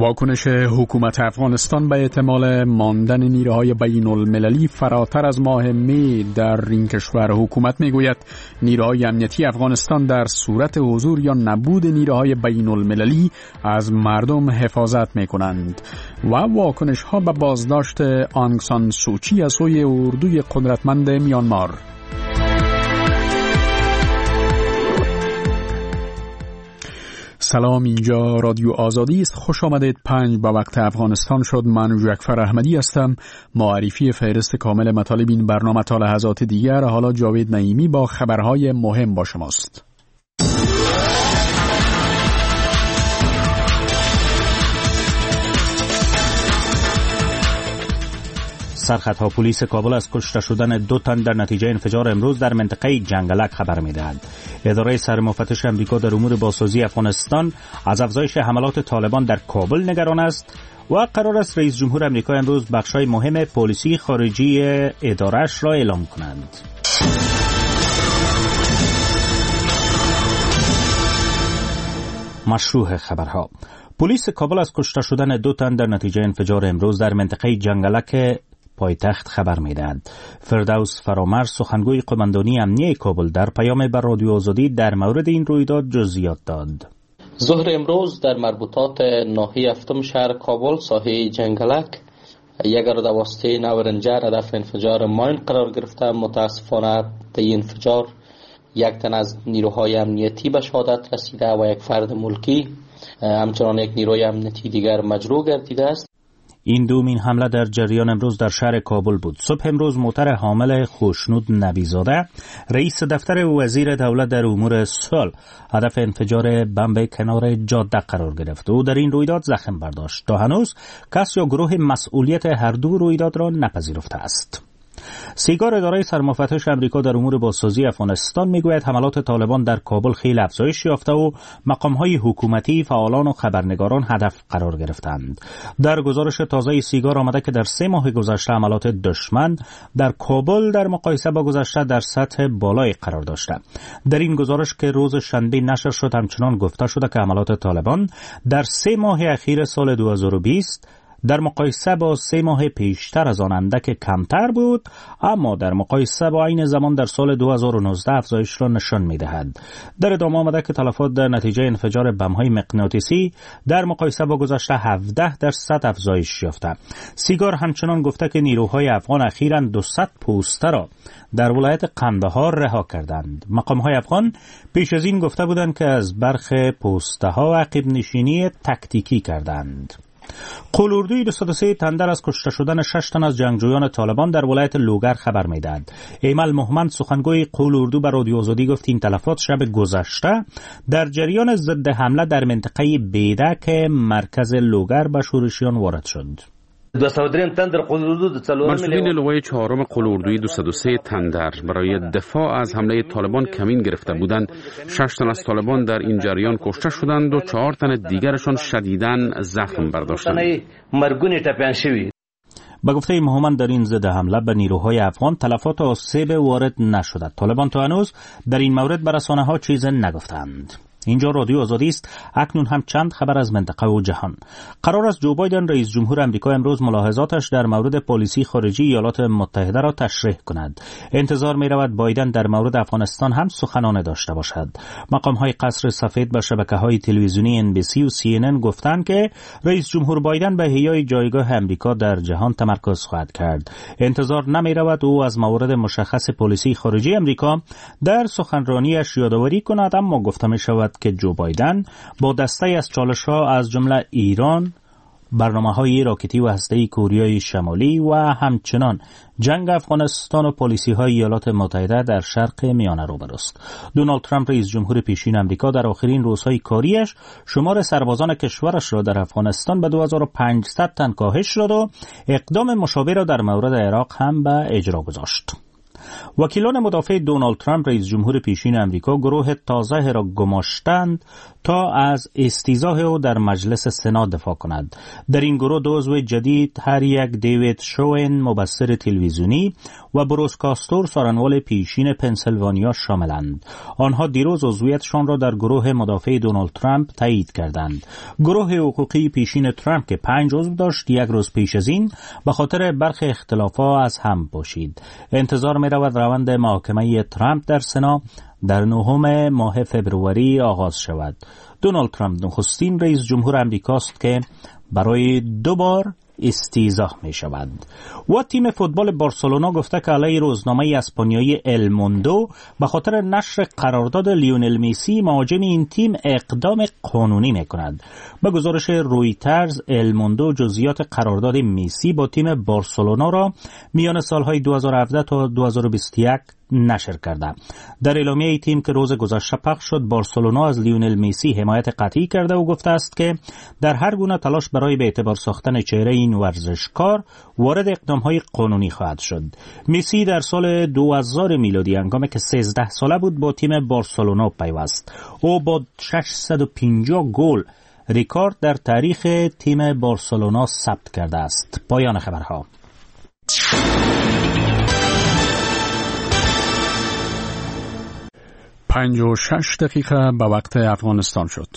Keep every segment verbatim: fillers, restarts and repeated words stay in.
واکنش حکومت افغانستان به احتمال ماندن نیروهای بین المللی فراتر از ماه می در این کشور. حکومت میگوید نیروهای امنیتی افغانستان در صورت حضور یا نبود نیروهای بین المللی از مردم حفاظت می کنند و واکنش ها به بازداشت آنگ سان سوچی از سوی اردوی قدرتمند میانمار. سلام، اینجا رادیو آزادی است. خوش آمدید. پنج به وقت افغانستان شد. من جعفر احمدی هستم. معرفی فهرست کامل مطالب این برنامه تا لحظات دیگر. حالا جاوید نعیمی با خبرهای مهم با شماست. سرخطها پلیس کابل از کشته شدن دو تن در نتیجه انفجار امروز در منطقه جنگلک خبر می‌دهد. اداره سرمفتش امریکا در امور بازسازی افغانستان از افزایش حملات طالبان در کابل نگران است و قرار است رئیس جمهور امریکا امروز بخش‌های مهم پالیسی خارجی اداره‌اش را اعلام کنند. مشروع خبرها. پلیس کابل از کشته شدن دو تن در نتیجه انفجار امروز در منطقه جنگلک پایتخت خبر می‌دهد. فردوس فرامرز سخنگوی قماندانی امنیه کابل در پیام به رادیو آزادی در مورد این رویداد جزئیات داد. ظهر امروز در مربوطات ناحیه هفتم شهر کابل ساحه جنگلک یک گرد واسطه نورنجر هدف انفجار ماین قرار گرفته. متاسفانه در این انفجار یک تن از نیروهای امنیتی به شهادت رسیده و یک فرد ملکی، همچنان یک نیروی امنیتی دیگر مجروح گردیده است. این دومین حمله در جریان امروز در شهر کابل بود. صبح امروز موتر حامل خوشنود نبیزاده، رئیس دفتر وزیر دولت در امور صلح، هدف انفجار بمب کنار جاده قرار گرفت. او در این رویداد زخم برداشت. تا هنوز کس یا گروه مسئولیت هر دو رویداد را نپذیرفته است. سیگار اداره سرمفتش امریکا در امور بازسازی افغانستان میگوید حملات طالبان در کابل خیلی افزایش یافته و مقام‌های حکومتی، فعالان و خبرنگاران هدف قرار گرفتند. در گزارش تازه سیگار آمده که در سه ماه گذشته حملات دشمن در کابل در مقایسه با گذشته در سطح بالایی قرار داشته. در این گزارش که روز شنبه نشر شد همچنان گفته شده که حملات طالبان در سه ماه اخیر سال دو هزار و بیست در مقایسه با سه ماه پیشتر از آن اندک کمتر بود، اما در مقایسه با این زمان در سال دو هزار و نوزده افزایش را نشان می‌دهد. در ادامه آمده که تلفات در نتیجه انفجار بم‌های مغناطیسی در مقایسه با گذشته هفده درصد افزایش یافته. سیگار همچنان گفته که نیروهای افغان اخیراً دویست پوسته را در ولایت قندهار رها کردند. مقام‌های افغان پیش از این گفته بودند که از برخ پوسته‌ها عقب نشینی تکتیکی کردند. قولوردوی دویست و سه تندر از کشته شدن شش تن از جنگجویان طالبان در ولایت لوگر خبر می‌دهد. ایمل محمد سخنگوی قولوردو به رادیو آزادی گفت این تلفات شب گذشته در جریان ضد حمله در منطقه بیدک مرکز لوگر به شورشیان وارد شد. مسئولین لوای چهارم قولوردوی دویست و سه تندر برای دفاع از حمله طالبان کمین گرفته بودند. شش تن از طالبان در این جریان کشته شدند و چهار تن دیگرشان شدیداً زخم برداشتند. با گفته محمد در این ضد حمله به نیروهای افغان تلفات آسیب وارد نشده. طالبان تا هنوز در این مورد به رسانه‌ها چیزی نگفتند. اینجا رادیو آزادی است. اکنون هم چند خبر از منطقه و جهان. قرار است جو بایدن رئیس جمهور امریکا امروز ملاحظاتش در مورد پالیسی خارجی ایالات متحده را تشریح کند. انتظار می رود بایدن در مورد افغانستان هم سخنان داشته باشد. مقام های قصر سفید به شبکه های تلویزیونی ان بی سی و سی ان ان گفتند که رئیس جمهور بایدن به احیای جایگاه امریکا در جهان تمرکز خواهد کرد. انتظار نمی رود او از موارد مشخص پالیسی خارجی امریکا در سخنرانیش یادآوری کند، اما گفته می شود که جو بایدن با دسته از چالش‌ها از جمله ایران، برنامه‌های راکتی و هسته‌ای کره شمالی و همچنان جنگ افغانستان و پالیسی‌های ایالات متحده در شرق میانه روبروست. دونالد ترامپ رئیس جمهور پیشین آمریکا در آخرین روزهای کاریش شمار سربازان کشورش را در افغانستان به دو هزار و پانصد تن کاهش داد و اقدام مشابه را در مورد عراق هم به اجرا گذاشت. وکیلان مدافع دونالد ترامپ رئیس جمهور پیشین امریکا گروه تازه را گماشتند تا از استیضاح او در مجلس سنا دفاع کند. در این گروه دو عضو جدید هر یک دیوید شوئن مبصر تلویزیونی و بروس کاستور سخنگوی پیشین پنسیلوانیا شاملند. آنها دیروز عضویتشان را در گروه مدافع دونالد ترامپ تایید کردند. گروه حقوقی پیشین ترامپ که پنج عضو داشت یک روز پیش از این به خاطر برخی اختلافات از هم پاشید. انتظار می رود روند محاکمه ترامپ در سنا در نهم ماه فبروری آغاز شود. دونالد ترامپ نخستین رئیس جمهور امریکاست که برای دو بار استیضاح می شود. و تیم فوتبال بارسلونا گفته که علیه روزنامه اسپانیایی ال موندو به خاطر نشر قرارداد لیونل مسی مهاجم این تیم اقدام قانونی می کند. به گزارش رویترز ال موندو جزئیات قرارداد مسی با تیم بارسلونا را میان سالهای دو هزار و هفده تا دو هزار و بیست و یک نشر کرده. در اعلامیه ای تیم که روز گذشته پخش شد، بارسلونا از لیونل مسی حمایت قطعی کرده و گفته است که در هر گونه تلاش برای به اعتبار ساختن چهره این ورزشکار وارد اقدام‌های قانونی خواهد شد. مسی در سال دو هزار میلادی هنگامی که سیزده ساله بود با تیم بارسلونا پیوست. او با ششصد و پنجاه گل ریکارد در تاریخ تیم بارسلونا ثبت کرده است. پایان خبرها. پنج و شش دقیقه به وقت افغانستان شد.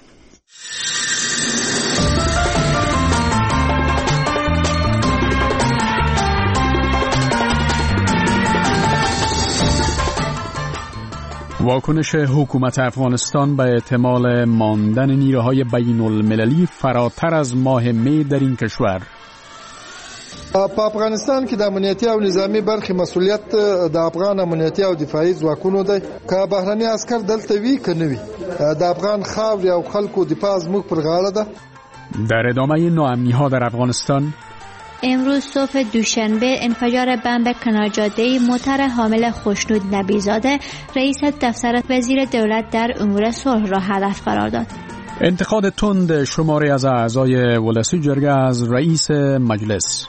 واکنش حکومت افغانستان به احتمال ماندن نیروهای بین المللی فراتر از ماه می در این کشور. په افغانستان کې د امنیتي او نظامی برخې مسؤلیت د افغان امنیتي او دفاعي ځواکونو دی. که بهرني عسكر دلته وي که نه وي، د افغان خاورې او خلکو دفاع زموږ پر غاړه ده. در ادامه ناامنی‌ها در افغانستان، امروز صبح دوشنبه انفجار بمب کنارجاده موتر حامل خوشنود نبیزاده رئیس دفتر وزیر دولت در امور صلح را هدف قرار داد. انتقاد تند شماری از اعضای ولسی جرگه از رئیس مجلس.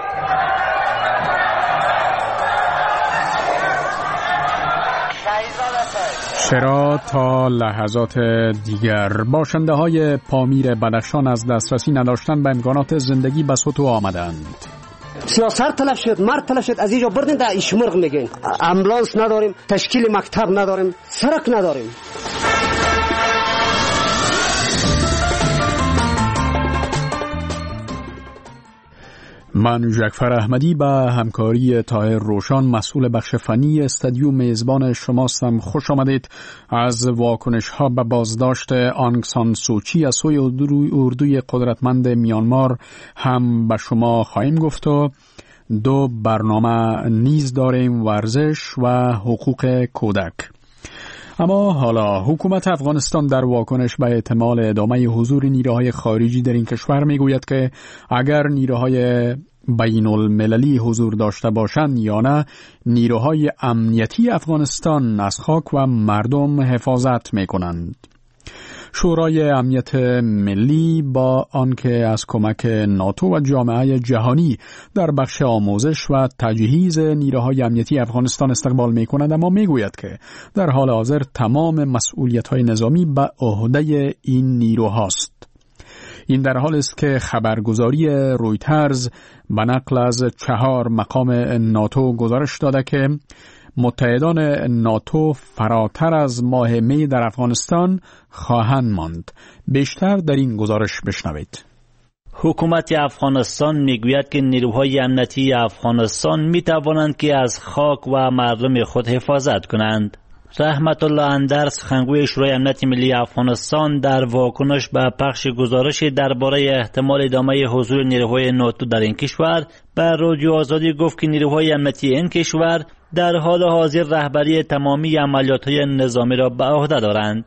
چرا تا لحظات دیگر باشنده های پامیر بدخشان از دسترسی نداشتن به امکانات زندگی به سطوح آمدند. سیاست تلف شد، مرد تلف شد، از اینجا بردین در اشمرغ میگین. امبولانس نداریم، تشکیل مکتب نداریم، سرک نداریم. من جعفر احمدی به همکاری طاهر روشان مسئول بخش فنی استودیو میزبان شماستم. خوش آمدید. از واکنش ها به بازداشت آنگ سان سوچی از سوی اردوی قدرتمند میانمار هم به شما خواهیم گفت و دو برنامه نیز داریم، ورزش و حقوق کودک. اما حالا حکومت افغانستان در واکنش به احتمال ادامه حضور نیروهای خارجی در این کشور میگوید که اگر نیروهای بین المللی حضور داشته باشند یا نه، نیروهای امنیتی افغانستان از خاک و مردم حفاظت میکنند. شورای امنیت ملی با آنکه از کمک ناتو و جامعه جهانی در بخش آموزش و تجهیز نیروهای امنیتی افغانستان استقبال می کند، اما می گوید که در حال حاضر تمام مسئولیت‌های نظامی به عهده این نیروهاست. این در حال است که خبرگزاری رویترز به نقل از چهار مقام ناتو گزارش داده که متحدان ناتو فراتر از ماه می در افغانستان خواهند ماند. بیشتر در این گزارش بشنوید. حکومت افغانستان میگوید که نیروهای امنیتی افغانستان میتوانند که از خاک و مردم خود حفاظت کنند. رحمت الله اندرس، سخنگوی شورای امنیت ملی افغانستان، در واکنش به پخش گزارش درباره احتمال ادامه حضور نیروهای ناتو در این کشور به رادیو آزادی گفت که نیروهای امنیتی این کشور در حال حاضر رهبری تمامی عملیات‌های نظامی را به عهده دارند.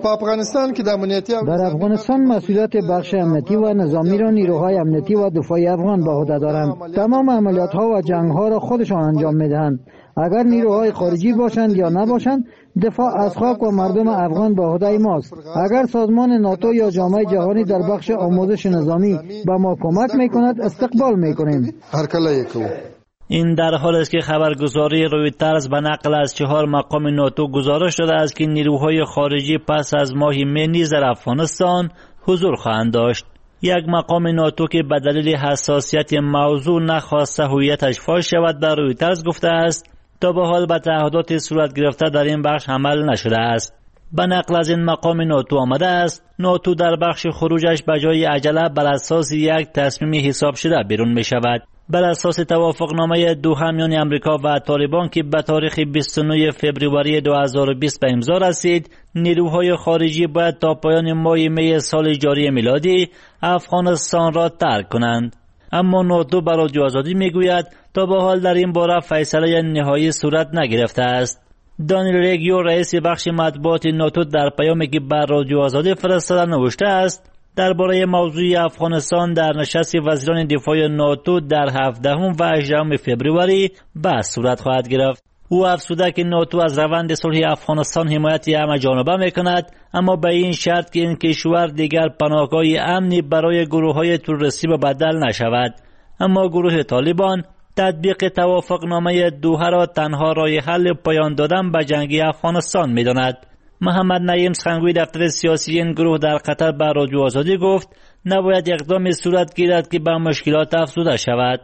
در افغانستان مسئولیت بخش امنیتی و نظامی را نیروهای امنیتی و دفاعی افغان به عهده دارند. تمام عملیات‌ها و جنگ‌ها را خودشان انجام می‌دهند. اگر نیروهای خارجی باشند یا نباشند، دفاع از خاک و مردم افغان به عهده ماست. اگر سازمان ناتو یا جامعه جهانی در بخش آموزش نظامی به ما کمک می‌کند، استقبال می‌کنیم. این در حالی است که خبرگزاری رویترز به نقل از چهار مقام ناتو گزارش داده است که نیروهای خارجی پس از ماه می نیز در افغانستان حضور خواهند داشت. یک مقام ناتو که به دلیل حساسیت موضوع نخواسته هویتش فاش شود در رویترز گفته است تا به حال به تعهدات صورت گرفته در این بخش عمل نشده است. به نقل از این مقام ناتو آمده است ناتو در بخش خروجش به جای عجله بر اساس یک تصمیم حساب شده بیرون می شود. بر اساس توافقنامه دوحه میان امریکا و طالبان که به تاریخ بیست و نه فوریه دو هزار و بیست به امضا رسید، نیروهای خارجی باید تا پایان ماه می سال جاری میلادی افغانستان را ترک کنند. اما ناتو بر رادیو آزادی میگوید تا به حال در این باره فیصله نهایی صورت نگرفته است. دانیل ریگیو رئیس بخش مطبوعات ناتو در پیامی که بر رادیو آزادی فرستاده نوشته است درباره موضوع افغانستان در نشست وزیران دفاع ناتو در هفدهم و هجدهم فوریه بحث صورت خواهد گرفت. او افزوده که ناتو از روند صلح افغانستان حمایت همه جانبه میکند، اما به این شرط که این کشور دیگر پناهگاه امنی برای گروه‌های تروریستی بدل نشود. اما گروه طالبان تطبیق توافقنامه دوحه را تنها راه حل پایان دادن به جنگ افغانستان می‌داند. محمد نعیم سخنگوی دفتر سیاسی این گروه در قطر به رادیو آزادی گفت نباید اقدامی صورت گیرد که به مشکلات افزوده شود.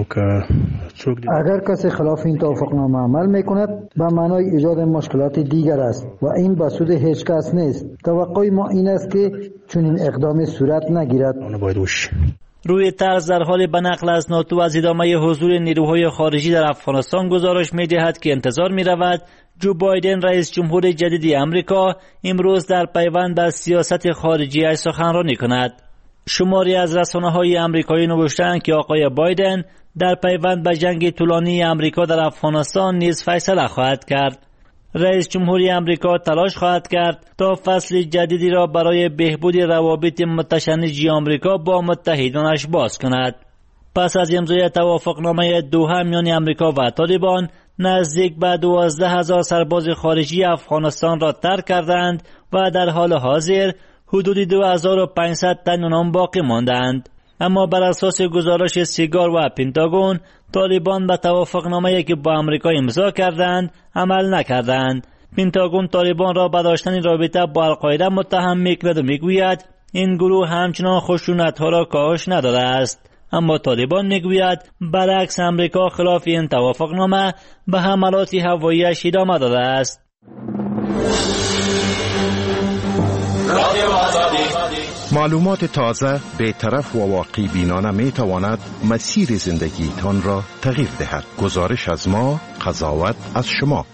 اگر کسی خلاف این توافقنامه عمل میکند به معنای ایجاد مشکلات دیگر است و این به سود هیچ کس نیست. توقع ما این است که چنین اقدامی صورت نگیرد. روی طرز در حال به نقل از ناتو از ادامه حضور نیروهای خارجی در افغانستان گزارش می‌دهد که انتظار می‌رود جو بایدن رئیس جمهور جدید امریکا امروز در پیوند به سیاست خارجی سخنرانی کند. شماری از رسانه‌های امریکایی نوشتند که آقای بایدن در پیوند به جنگ طولانی امریکا در افغانستان نیز فیصله خواهد کرد. رئیس جمهوری امریکا تلاش خواهد کرد تا فصل جدیدی را برای بهبود روابط متشنج امریکا با متحدانش باز کند. پس از امضای توافقنامه دوحه میان امریکا و طالبان، نزدیک به دوازده هزار سرباز خارجی افغانستان را ترک کردند و در حال حاضر حدود دو هزار و پانصد تن آنان باقی ماندند. اما بر اساس گزارش سیگار و پنتاگون، طالبان به توافقنامه‌ای که با امریکا امضا کردند عمل نکردند. پنتاگون طالبان را به داشتن رابطه با القاعده متهم می‌کند و میگوید این گروه همچنان خشونت‌ها را کاهش نداده است. اما طالبان میگوید برعکس امریکا خلاف این توافقنامه به حملات هوایی‌اش ادامه داده است. معلومات تازه، بی‌طرف و واقعی بینانه می تواند مسیر زندگیتان را تغییر دهد. گزارش از ما، قضاوت از شما.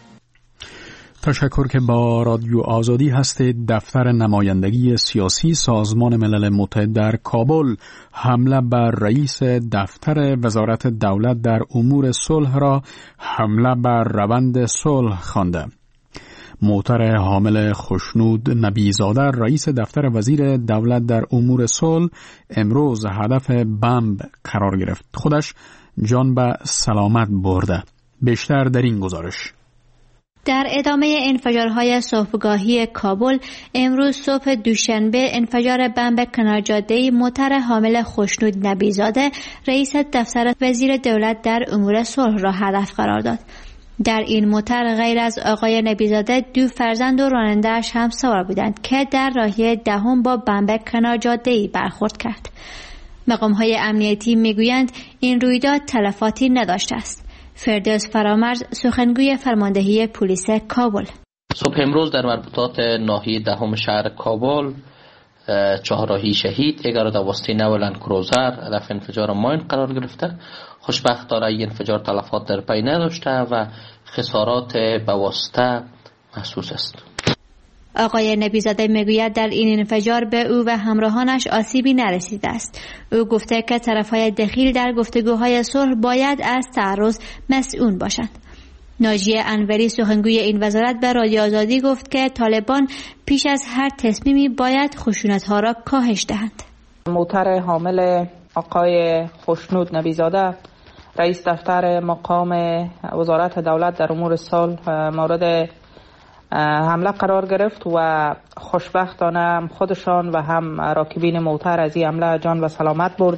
تشکر که با رادیو آزادی هستید. دفتر نمایندگی سیاسی سازمان ملل متحد در کابل حمله بر رئیس دفتر وزارت دولت در امور صلح را حمله بر روند صلح خوانده. محتر حامل خوشنود نبیزاده رئیس دفتر وزیر دولت در امور صلح امروز هدف بمب قرار گرفت. خودش جان به سلامت برده. بیشتر در این گزارش. در ادامه انفجارهای صبحگاهی کابل، امروز صبح دوشنبه انفجار بمب کنار جاده موتر حامل خوشنود نبیزاده رئیس دفتر وزیر دولت در امور صلح را هدف قرار داد. در این موتر غیر از آقای نبیزاده دو فرزند و راننده‌اش هم سوار بودند که در راهی دهم با بمب کنار جاده‌ای برخورد کرد. مقام‌های امنیتی میگویند این رویداد تلفاتی نداشته است. فردوس فرامرز سخنگوی فرماندهی پلیس کابل: صبح امروز در مربوطات ناحیه دهم شهر کابل چهارراهی شهید اگر دواسته نو لند کروزر هدف انفجار ماین قرار گرفته. خوشبختانه این انفجار تلفات در پی نداشته و خسارات به واسطه محسوس است. آقای نبیزاده میگوید در این انفجار به او و همراهانش آسیبی نرسیده است. او گفته که طرفهای دخیل در گفتگوهای صلح باید از تعرض مسئول باشند. ناجیه انوری سخنگوی این وزارت به رادیو آزادی گفت که طالبان پیش از هر تصمیمی باید خشونت‌ها را کاهش دهند. موتر حامل آقای خوشنود نبیزاده رئیس دفتر مقام وزارت دولت در امور صلح مورد حمله قرار گرفت و خوشبختانه هم خودشان و هم راکبین موتر از این حمله جان و سلامت بردند.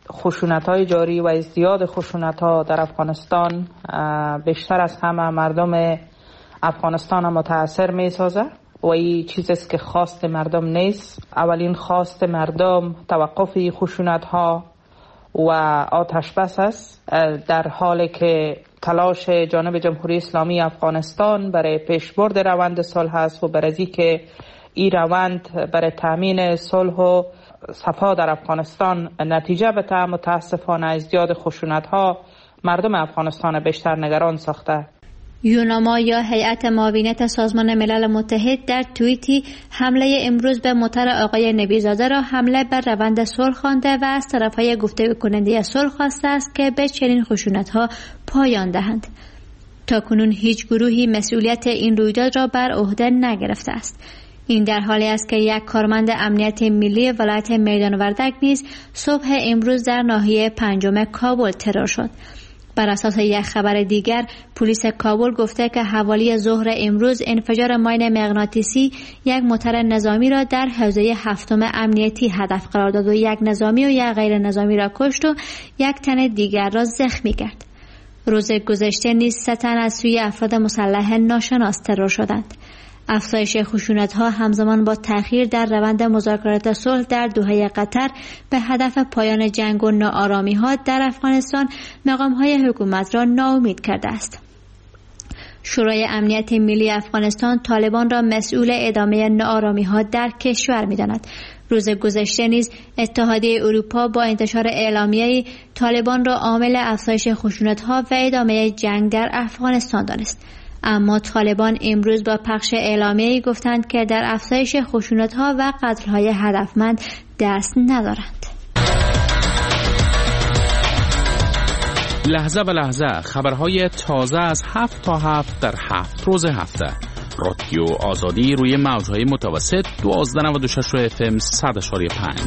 خشونت‌های جاری و ازدیاد خشونت‌ها در افغانستان بیشتر از همه مردم افغانستان متاثر می‌سازه و این چیزی است که خواست مردم نیست. اولین خواست مردم توقف خشونت‌ها و آتش بس است، در حالی که تلاش جانب جمهوری اسلامی افغانستان برای پیشبرد روند صلح است و برای اینکه این روند برای تامین صلح و صفا در افغانستان نتیجه بده، متاسفانه ازدیاد خشونت‌ها مردم افغانستان بیشتر نگران ساخته. یوناما یا هیئت معاونت سازمان ملل متحد در توییتی حمله امروز به موتر آقای نبیزاده را حمله بر روند صلح خوانده و از طرفهای گفتگو کننده صلح خواسته است که به چنین خشونت‌ها پایان دهند. تاکنون هیچ گروهی مسئولیت این رویداد را بر عهده نگرفته است. این در حالی است که یک کارمند امنیت ملی ولایت میدان وردک نیز صبح امروز در ناحیه پنجم کابل ترور شد. بر اساس یک خبر دیگر، پلیس کابل گفته که حوالی ظهر امروز انفجار ماین مغناطیسی یک موتر نظامی را در حوزه هفتم امنیتی هدف قرار داد و یک نظامی و یک غیر نظامی را کشت و یک تن دیگر را زخمی کرد. روز گذشته نیز سه تن از سوی افراد مسلح ناشناس ترور شدند. افزایش خشونت‌ها همزمان با تأخیر در روند مذاکرات صلح در دوحه قطر به هدف پایان جنگ و ناآرامی‌ها در افغانستان مقام‌های حکومت را ناامید کرده است. شورای امنیت ملی افغانستان طالبان را مسئول ادامه ناآرامی‌ها در کشور می‌داند. روز گذشته نیز اتحادیه اروپا با انتشار اعلامیه طالبان را عامل افزایش خشونت‌ها و ادامه جنگ در افغانستان دانست. اما طالبان امروز با پخش اعلامیه‌ای گفتند که در افزایش خشونت‌ها و قتل‌های هدفمند دست ندارند. لحظه به لحظه خبرهای تازه از هفت تا هفت در هفت روز هفته. رادیو آزادی روی موج‌های متوسط دوازده نود و شش اف ام صد اشاری پنج.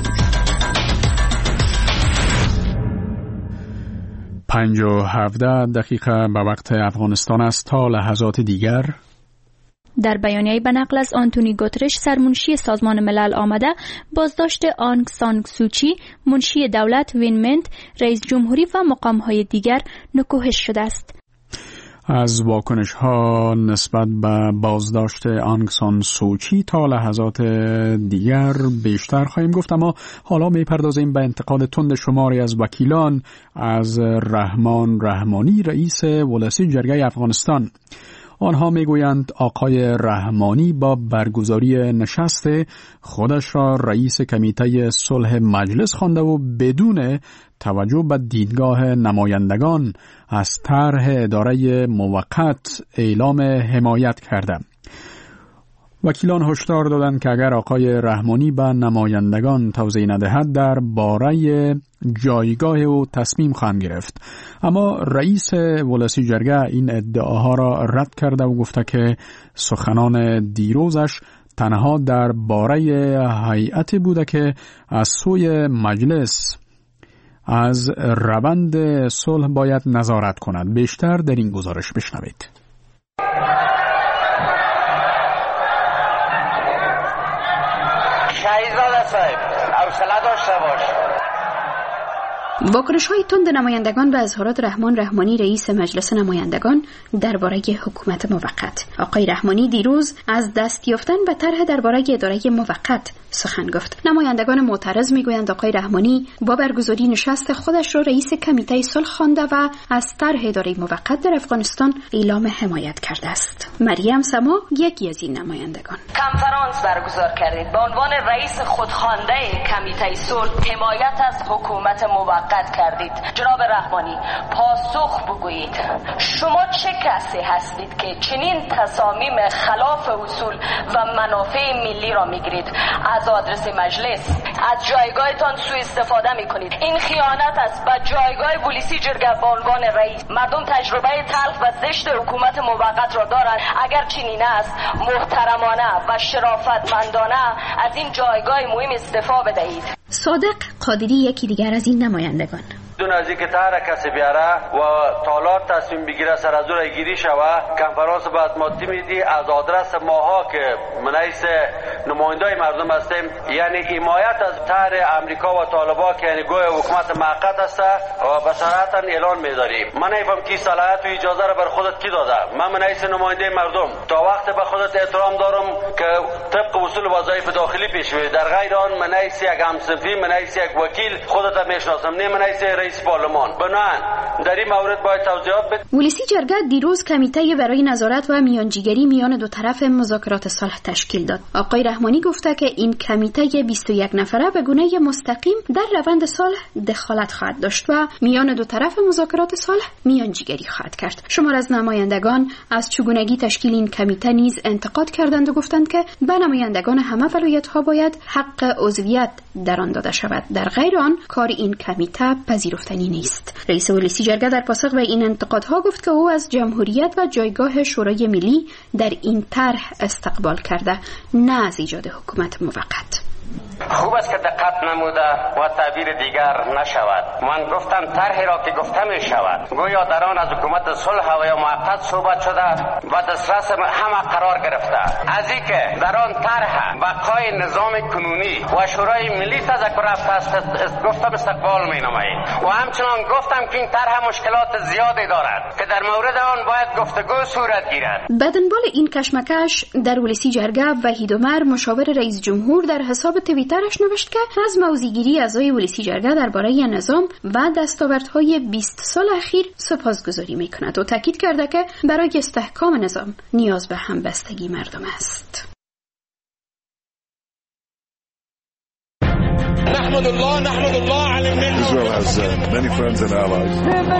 پنج و هفده دقیقه به وقت افغانستان است. تا لحظات دیگر در بیانیه‌ای به نقل از آنتونی گوترش سرمنشی سازمان ملل آمده، بازداشت آنگ سان سوچی منشی دولت وین منت رئیس جمهوری و مقام‌های دیگر نکوهش شده است. از واکنش ها نسبت به بازداشت آنگ سان سوچی تا لحظات دیگر بیشتر خواهیم گفت، اما حالا میپردازیم به انتقاد تند شماری از وکیلان از رحمان رحمانی رئیس ولسی جرگه افغانستان. آنها میگویند آقای رحمانی با برگزاری نشست خودش را رئیس کمیته صلح مجلس خوانده و بدون توجه به دیدگاه نمایندگان از طرح اداره موقت اعلام حمایت کرده. وکیلان هشدار دادند که اگر آقای رحمانی به نمایندگان توضیح ندهد در باره جایگاه او تصمیم خواهند گرفت. اما رئیس ولسی جرگه این ادعاها را رد کرده و گفته که سخنان دیروزش تنها در باره هیئتی بوده که از سوی مجلس از روند صلح باید نظارت کند. بیشتر در این گزارش بشنوید. شهیدزاده صاحب حوصله داشته باش. واکنش‌های تند نمایندگان به اظهارات رحمان رحمانی رئیس مجلس نمایندگان درباره حکومت موقت. آقای رحمانی دیروز از دست یافتن به طرح درباره اداره موقت سخن گفت. نمایندگان معترض میگویند آقای رحمانی با برگزاری نشست خودش را رئیس کمیته صلح خوانده و از طرح اداره موقت در افغانستان اعلام حمایت کرده است. مریم سما یکی از این نمایندگان کنفرانس برگزار کردید به عنوان رئیس خودخوانده کمیته صلح حمایت از حکومت موقت کردید. جناب رحمانی پاسخ بگویید شما چه کسی هستید که چنین تصامیم خلاف اصول و منافع ملی را میگیرید؟ از آدرس مجلس از جایگاهتان سوء استفاده میکنید. این خیانت است به جایگاه ولسی جرگه به عنوان رئیس. مردم تجربه تلخ و زشت حکومت موقت را دارند. اگر چنین است محترمانه و شرافتمندانه از این جایگاه مهم استعفا بدهید. صادق قادری یکی دیگر از این نمایندگان دون از اینکه طرح کسی بیاره و تالار تصمیم بگیره سر از اون گیری شوه کنفرانس بعد ماتی میدی از آدرس ماها که منعیس نمایندای مردم هستیم یعنی حمایت از طرح امریکا و طالبان که یعنی گوی حکومت موقت است و بصراحتا اعلان می‌داریم. من نمی‌فهم کی صلاحیت و اجازه را بر خودت کی داده. من منعیس نماینده مردم تا وقت به خودت احترام دارم که طبق اصول وظایف داخلی پیش بری. در غیر آن منعیس یک همصنفی منعیس یک وکیل خودت میشناسم نه منعیس رئیس پارلمان. بنان در این مورد باید توضیحات بده. ولسی جرگه دیروز کمیته برای نظارت و میانجیگری میان دو طرف مذاکرات صلح تشکیل داد. آقای رحمانی گفته که این کمیته بیست و یک نفره به گونه مستقیم در روند صلح دخالت خواهد داشت و میان دو طرف مذاکرات صلح میانجیگری خواهد کرد. شمار از نمایندگان از چگونگی تشکیل این کمیته نیز انتقاد کردند و گفتند که به نمایندگان همه ولایت‌ها باید حق عضویت در آن داده شود. در غیر آن کار این کمیته پذیرفتنی نیست. رئیس ولسی جرگه در پاسخ به این انتقادها گفت که او از جمهوریت و جایگاه شورای ملی در این طرح استقبال کرده نه از ایجاد حکومت موقت. خوب است که دقت نموده و تعبیر دیگر نشود. من گفتم طرحی را که گفته می شود گویا در آن از حکومت صلح و یا موقت صحبت شده و دسترس همه قرار گرفته. از اینکه در آن طرح بقای نظام کنونی و شورای ملی تذکر رفته است گفتم استقبال می نماییم و همچنان گفتم که این طرح مشکلات زیادی دارد که در مورد آن باید گفتگو صورت گیرد. به دنبال این کشمکش در ولسی جرگه وحید عمر مشاور رئیس جمهور در حساب توییترش نوشت که از موضع‌گیری اعضای ولسی جرگه درباره نظام و دستاوردهای بیست سال اخیر سپاسگزاری می‌کند و تاکید کرده که برای استحکام نظام نیاز به همبستگی مردم است. نحمد الله نحمد الله على النعمة. Israel has uh, many friends and allies.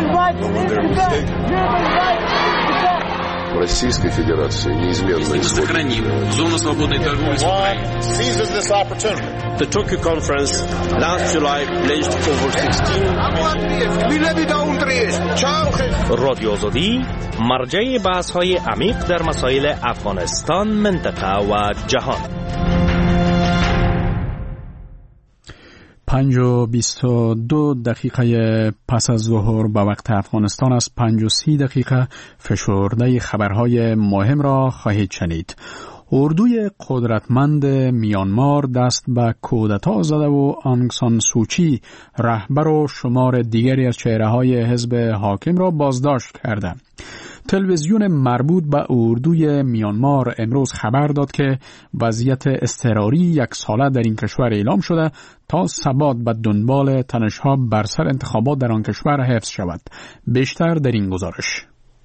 Российской Федерации неизменно сохраним зону свободной торговли с Украиной. Seizes this opportunity. The Tokyo conference last July pledged over sixteen رادیو آزادی مرجع بحث‌های عمیق در مسائل افغانستان، منطقه و جهان. پنج و بیست و دو دقیقه پس از ظهر به وقت افغانستان است. پنج و سی دقیقه فشرده خبرهای مهم را خواهید شنید. اردوی قدرتمند میانمار دست به کودتا زده و آنگ سان سوچی رهبر و شمار دیگری از چهره‌های حزب حاکم را بازداشت کرده. تلویزیون مربوط به اردوی میانمار امروز خبر داد که وضعیت اضطراری یک ساله در این کشور اعلام شده تا ثبات به دنبال تنش‌ها بر سر انتخابات در آن کشور حفظ شود. بیشتر در این گزارش.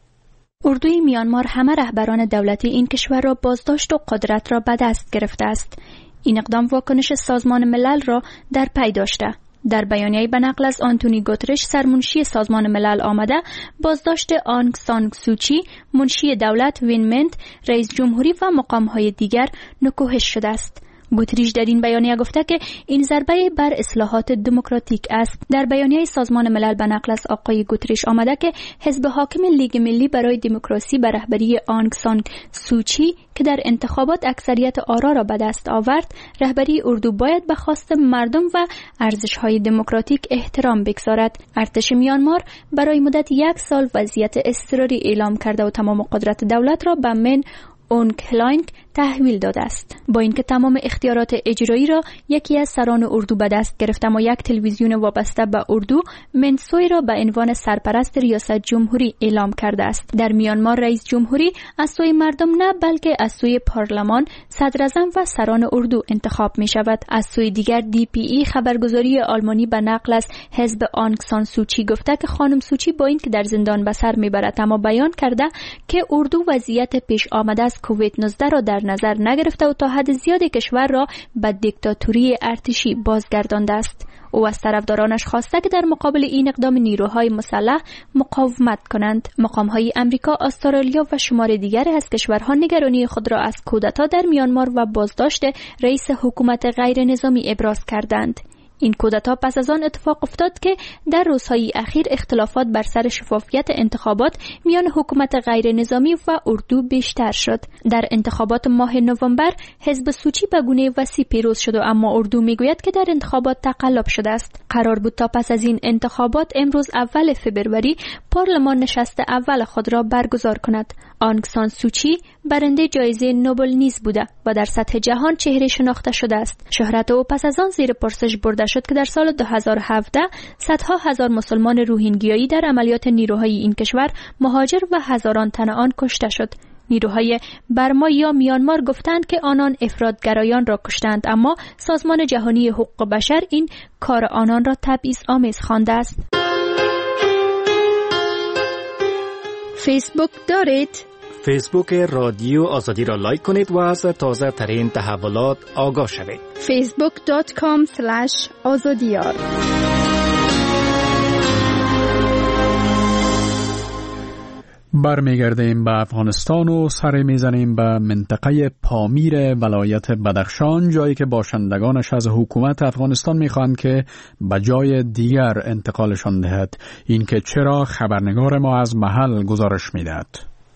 اردوی میانمار همه رهبران دولتی این کشور را بازداشت و قدرت را به دست گرفته است. این اقدام واکنش سازمان ملل را در پی داشته. در بیانیه‌ای به نقل از آنتونی گوترش سرمنشی سازمان ملل آمده، بازداشت آنگ سان سوچی منشی دولت، وین منت رئیس جمهوری و مقام‌های دیگر نکوهش شده است. گوتریش در این بیانیه گفته که این ضربه بر اصلاحات دموکراتیک است. در بیانیه سازمان ملل به نقل از آقای گوتریش آمده که حزب حاکم لیگ ملی برای دموکراسی به رهبری آنگ سان سوچی که در انتخابات اکثریت آرا را به دست آورد، رهبری اردو باید به خواست مردم و ارزش‌های دموکراتیک احترام بگذارد. ارتش میانمار برای مدت یک سال وضعیت اضطراری اعلام کرده و تمام قدرت دولت را به من اونگ هلاینگ تحویل داده است. با اینکه تمام اختیارات اجرایی را یکی از سران اردو به دست گرفته، اما یک تلویزیون وابسته به اردو منسوی را به عنوان سرپرست ریاست جمهوری اعلام کرده است. در میانمار رئیس جمهوری از سوی مردم نه بلکه از سوی پارلمان، صدر اعظم و سران اردو انتخاب می شود. از سوی دیگر دی پی ای خبرگزاری آلمانی به نقل از حزب آنگ سان سوچی گفته که خانم سوچی با اینکه در زندان به سر میبرد، اما بیان کرده که اردو وضعیت پیش آمده از کووید نوزده را در نظر نگرفته و تا حد زیادی کشور را به دیکتاتوری ارتشی بازگردانده است. او از طرفدارانش خواسته که در مقابل این اقدام نیروهای مسلح مقاومت کنند. مقام‌های امریکا، استرالیا و شمار دیگری از کشورها نگرانی خود را از کودتا در میانمار و بازداشت رئیس حکومت غیر نظامی ابراز کردند. این کودتا پس از آن اتفاق افتاد که در روزهای اخیر اختلافات بر سر شفافیت انتخابات میان حکومت غیر نظامی و اردو بیشتر شد. در انتخابات ماه نوامبر حزب سوچی به گونه وسیع پیروز شد و اما اردو میگوید که در انتخابات تقلب شده است. قرار بود تا پس از این انتخابات امروز اول فوریه پارلمان نشست اول خود را برگزار کند. آنگ سان سوچی برنده جایزه نوبل نیز بوده و در سطح جهان چهره شناخته شده است. شهرت او پس از آن زیر پرسش برده شد که در سال دو هزار و هفده صدها هزار مسلمان روهینگیایی در عملیات نیروهای این کشور مهاجر و هزاران تن آن کشته شد. نیروهای برما یا میانمار گفتند که آنان افراطگرایان را کشتند، اما سازمان جهانی حقوق بشر این کار آنان را تبعیض آمیز خوانده است. فیسبوک دارید؟ فیسبوک رادیو آزادی را لایک کنید و از تازه ترین تحولات آگاه شوید. فیسبوک دات کام اسلش آزادیار. برمیگردیم به افغانستان و سر میزنیم به منطقه پامیر ولایت بدخشان، جایی که باشندگانش از حکومت افغانستان میخواهند که به جای دیگر انتقالشان دهد. این که چرا خبرنگار ما از محل گزارش میدهد.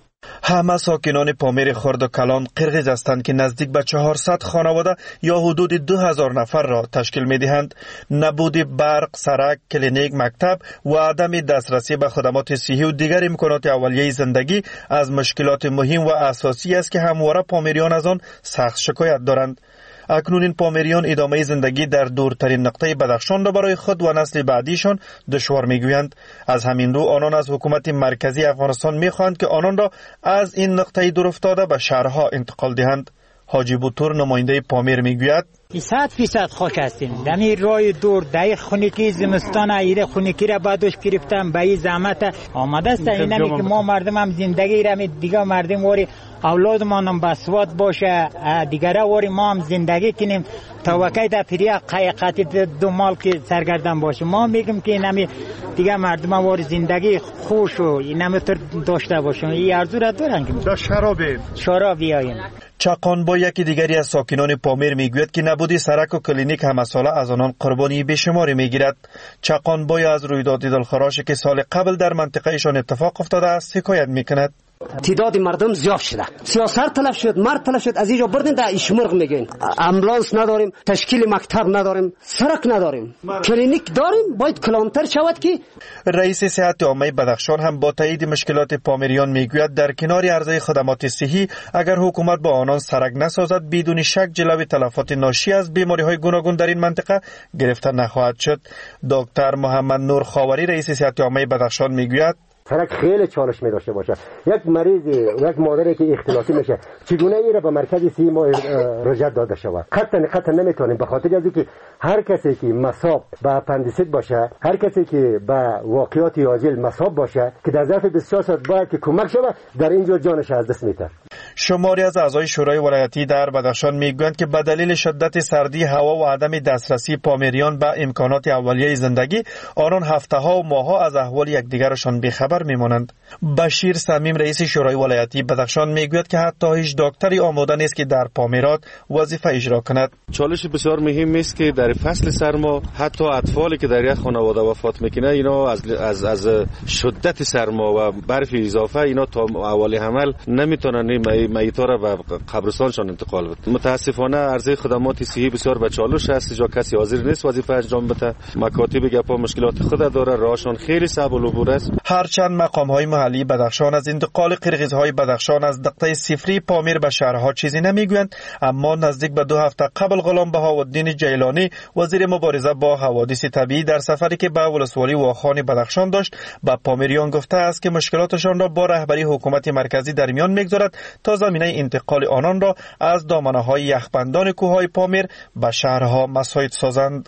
همه ساکنان پامیر خرد و کلان قرغیز هستند که نزدیک به چهارصد خانواده یا حدود دو هزار نفر را تشکیل می دهند. نبود برق، سرک، کلینیک، مکتب و عدم دسترسی به خدمات صحی و دیگر امکانات اولیه زندگی از مشکلات مهم و اساسی است که همواره پامیریان از آن سخت شکایت دارند. اکنون این پامیریان ادامه زندگی در دورترین نقطه بدخشان را برای خود و نسل بعدیشان دشوار میگویند. از همین رو آنان از حکومت مرکزی افغانستان میخواهند که آنان را از این نقطه دور افتاده به شهرها انتقال دهند. حاجی بوتور نماینده پامیر میگوید صد فیصد خاک هستیم. دمی رای دور دای خونکی زمستان ایره خونکی را بعدش گرفتم به این زحمت آمده است. اینمی که ما مردم هم زندگی را دیگه مردم واری اولادمان هم بسواد باشه دیگره واری ما هم زندگی کنیم تا وقتی در پریا قیقاتی دو مال که سرگردن باشه. ما میگم که اینمی دیگه مردم هم واری زندگی خوش و اینمی تر داشته باشه. این ارزو را دارن که دا شرابی شرابی آیم. چاقان با یکی دیگری از ساکنان پامیر میگوید که نبودی سرک و کلینیک همه ساله از آنان قربانی بیشماری میگیرد. چاقان با از رویداد دلخراشی که سال قبل در منطقهشان اتفاق افتاده است حکایت میکند. تعداد مردم زیاد شده، سیاست تلف شد، مرد تلف شد، از اینجا بردین در اشمرغ میگین. امبولانس نداریم، تشکیل مکتب نداریم، سرک نداریم، کلینیک داریم، باید کلانتر شود. که رئیس صحت عامه بدخشان هم با تایید مشکلات پامیریان میگوید در کنار عرضه خدمات صحی اگر حکومت با آنان سرک نسازد بدون شک جلوی تلفات ناشی از بیماری‌های گوناگون در این منطقه گرفته نخواهد شد. دکتر محمد نور خاوری رئیس صحت عامه بدخشان میگوید سرک خیلی چالش می داشته باشه. یک مریض یک مادری که اختلاسی میشه چگونه ایره به مرکز سی ما رجعت داده شود؟ قطعا قطعا نمیتونیم، به خاطر از اینکه هر کسی که مصاب به اپندیسیت باشه، هر کسی که به واقعات عاجل مصاب باشه که در ظرف بیست و چهار ساعت باید که کمک شود، در اینجا جانش از دست میده. شماری از اعضای شورای ولایتی در بدخشان میگویند که به دلیل شدت سردی هوا و عدم دسترسی پامیریان به امکانات اولیه زندگی آنان هفته ها و ماه ها از احوال یکدیگرشان بیخبر میمانند. بشیر صمیم رئیس شورای ولایتی بدخشان میگوید که حتی هیچ دکتری آماده نیست که در پامیرات وظیفه اجرا کند. چالش بسیار مهم است که در فصل سرما حتی اطفالی که در یک خانواده وفات میکنه اینا از از از شدت سرما و برف اضافه اینا تا اول حمل نمیتونن میتا را به قبرستانشان انتقال بده. متاسفانه عرضه خدمات صحی بسیار به چالش است، جا کسی حاضر نیست وظیفه انجام بده. مکاتب گپا مشکلات خود داره، راهشان خیلی صعب و لبور است. هرچند مقام‌های محلی بدخشان از انتقال قرغیزهای بدخشان از نقطه صفری پامیر به شهرها چیزی نمیگویند، اما نزدیک به دو هفته قبل غلام بهاءالدین جیلانی وزیر مبارزه با حوادث طبیعی در سفری که به ولسوالی واخان بدخشان داشت به پامیریان گفته است که مشکلاتشان را با رهبری حکومت مرکزی در میان میگذارد تا زمینه انتقال آنان را از دامنه‌های یخبندان کوههای پامیر به شهرها مساعد سازند.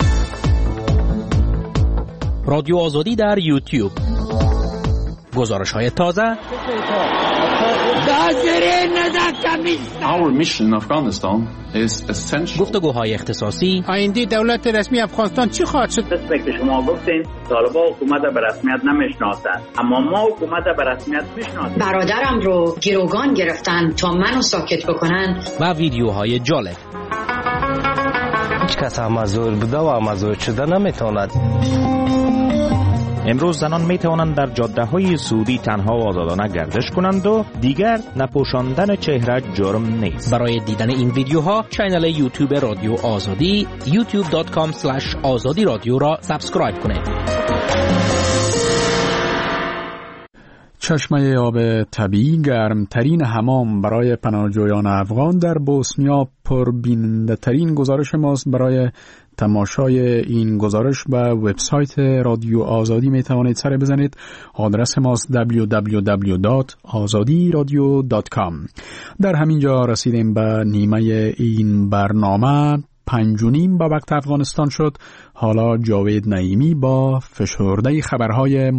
رادیو آزادی در یوتیوب، گزارش های تازه، گفتگوهای اختصاصی. آینده دولت رسمی افغانستان چی خواهد شد؟ که شما گفتین طالبان حکومت به رسمیت نمیشناسند، اما ما حکومت به رسمیت میشناسیم. برادرم رو گروگان گرفتن تا منو ساکت بکنن. و ویدیوهای جالب. هیچ کس هم مزور بوده و مزور شده نمیتواند. امروز زنان می توانند در جاده های سعودی تنها و آزادانه گردش کنند و دیگر نپوشاندن چهره جرم نیست. برای دیدن این ویدیوها کانال یوتیوب رادیو آزادی یوتیوب دات کام اسلش آزادی رادیو را سابسکرایب کنید. چشمه آب طبیعی گرمترین حمام برای پناهجویان افغان در بوسنیا پربیننده ترین گزارش ماست. برای تماشای این گزارش به وبسایت رادیو آزادی می توانید سر بزنید. آدرس ماست دبلیو دبلیو دبلیو دات آزادی رادیو دات کام. در همین جا رسیدیم به نیمه این برنامه. پنج و نیم با وقت افغانستان شد. حالا جاوید نعیمی با فشرده خبرهای